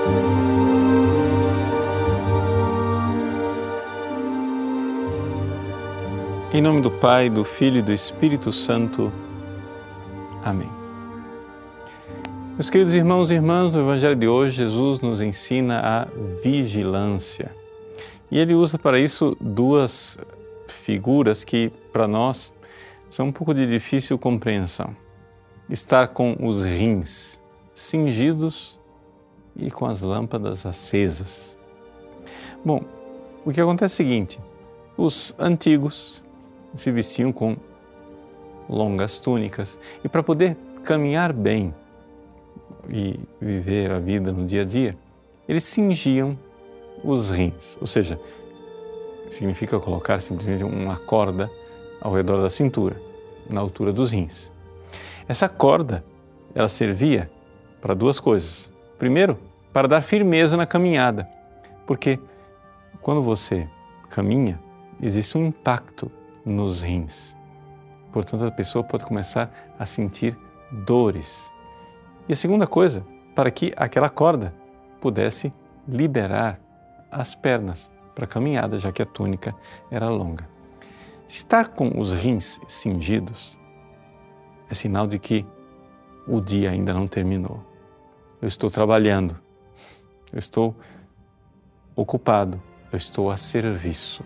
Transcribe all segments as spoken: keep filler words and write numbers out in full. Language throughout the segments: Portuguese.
Em nome do Pai, do Filho e do Espírito Santo. Amém. Meus queridos irmãos e irmãs, no Evangelho de hoje, Jesus nos ensina a vigilância. E ele usa para isso duas figuras que, para nós, são um pouco de difícil compreensão. Estar com os rins cingidos e com as lâmpadas acesas. Bom, o que acontece é o seguinte: os antigos se vestiam com longas túnicas e para poder caminhar bem e viver a vida no dia a dia, eles cingiam os rins, ou seja, significa colocar simplesmente uma corda ao redor da cintura, na altura dos rins. Essa corda, ela servia para duas coisas. Primeiro, para dar firmeza na caminhada, porque quando você caminha, existe um impacto nos rins. Portanto, a pessoa pode começar a sentir dores. E a segunda coisa, para que aquela corda pudesse liberar as pernas para a caminhada, já que a túnica era longa. Estar com os rins cingidos é sinal de que o dia ainda não terminou. Eu estou trabalhando, eu estou ocupado, eu estou a serviço.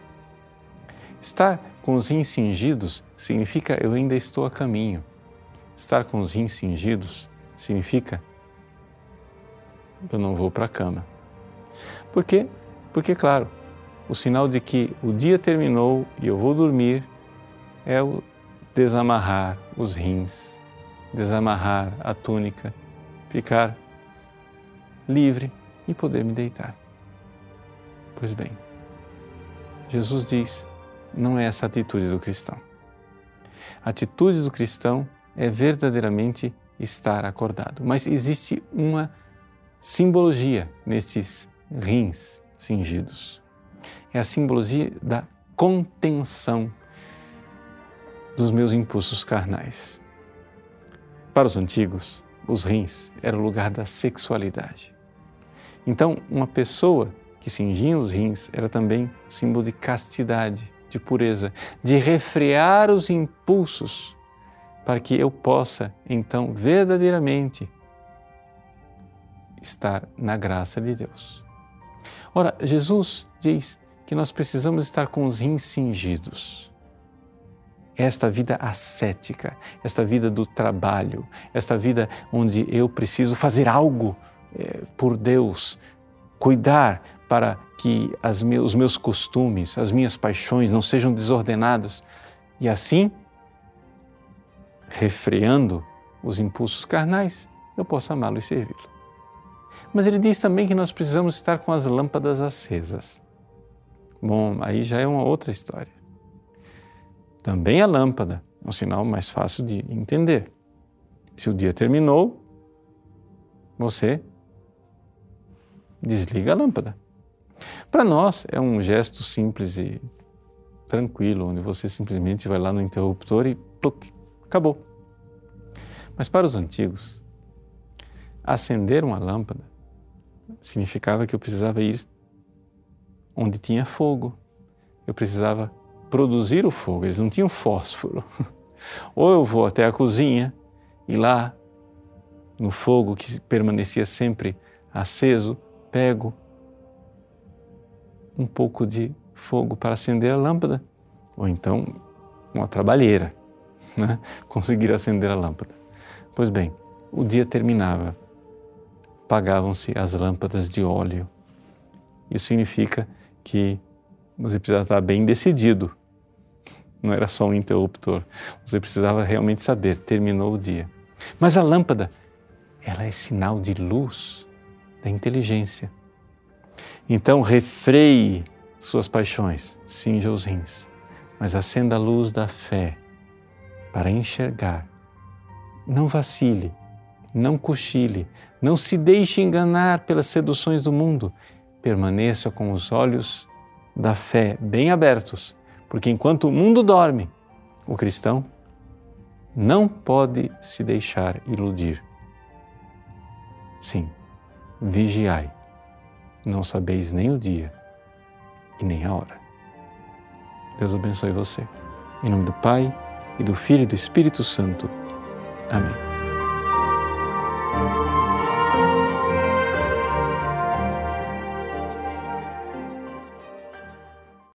Estar com os rins cingidos significa eu ainda estou a caminho. Estar com os rins cingidos significa eu não vou para a cama. Por quê? Porque, claro, o sinal de que o dia terminou e eu vou dormir é o desamarrar os rins, desamarrar a túnica, ficar livre e poder me deitar. Pois bem, Jesus diz: não é essa a atitude do cristão. A atitude do cristão é verdadeiramente estar acordado. Mas existe uma simbologia nesses rins cingidos. É a simbologia da contenção dos meus impulsos carnais. Para os antigos, os rins eram o lugar da sexualidade. Então, uma pessoa que cingia os rins era também símbolo de castidade, de pureza, de refrear os impulsos para que eu possa, então, verdadeiramente estar na graça de Deus. Ora, Jesus diz que nós precisamos estar com os rins cingidos. Esta vida ascética, esta vida do trabalho, esta vida onde eu preciso fazer algo é, por Deus, cuidar para que as meus, os meus costumes, as minhas paixões não sejam desordenados e assim, refreando os impulsos carnais, eu posso amá-lo e servi-lo. Mas ele diz também que nós precisamos estar com as lâmpadas acesas. Bom, aí já é uma outra história. Também a lâmpada é um sinal mais fácil de entender. Se o dia terminou, você desliga a lâmpada. Para nós é um gesto simples e tranquilo, onde você simplesmente vai lá no interruptor e pluc, acabou. Mas para os antigos, acender uma lâmpada significava que eu precisava ir onde tinha fogo. Eu precisava produzir o fogo, eles não tinham fósforo. Ou eu vou até a cozinha e lá, no fogo que permanecia sempre aceso, pego um pouco de fogo para acender a lâmpada, ou então uma trabalheira, né? Conseguir acender a lâmpada. Pois bem, o dia terminava, apagavam-se as lâmpadas de óleo. Isso significa que você precisava estar bem decidido, não era só um interruptor, você precisava realmente saber, terminou o dia. Mas a lâmpada, ela é sinal de luz, da inteligência. Então, refreie suas paixões, cinja os rins, mas acenda a luz da fé para enxergar. Não vacile, não cochile, não se deixe enganar pelas seduções do mundo. Permaneça com os olhos da fé bem abertos, porque enquanto o mundo dorme, o cristão não pode se deixar iludir. Sim, vigiai, não sabeis nem o dia e nem a hora. Deus abençoe você. Em nome do Pai, e do Filho e do Espírito Santo. Amém.